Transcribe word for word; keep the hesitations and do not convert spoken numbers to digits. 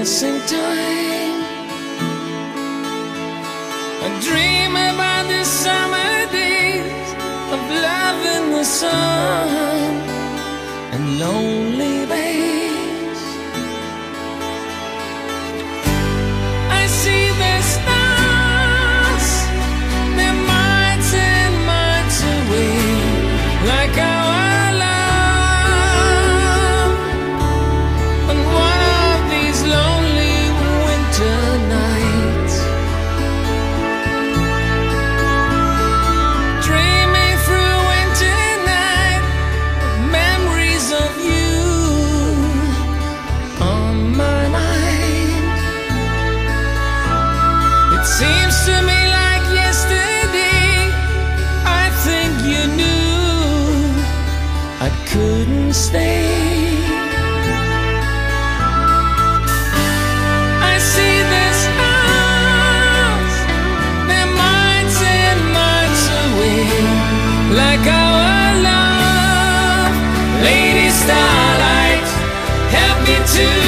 passing time. I dream about the summer days of love in the sun and lonely bays. I see the stars, they're miles and miles away, like our love. On one of these lonely winter nights, dreaming through a winter night, memories of you on my mind. It seems to me like yesterday, I think you knew I couldn't stay. I see the stars, they're miles and miles away, like our love. Lady Starlight, help me to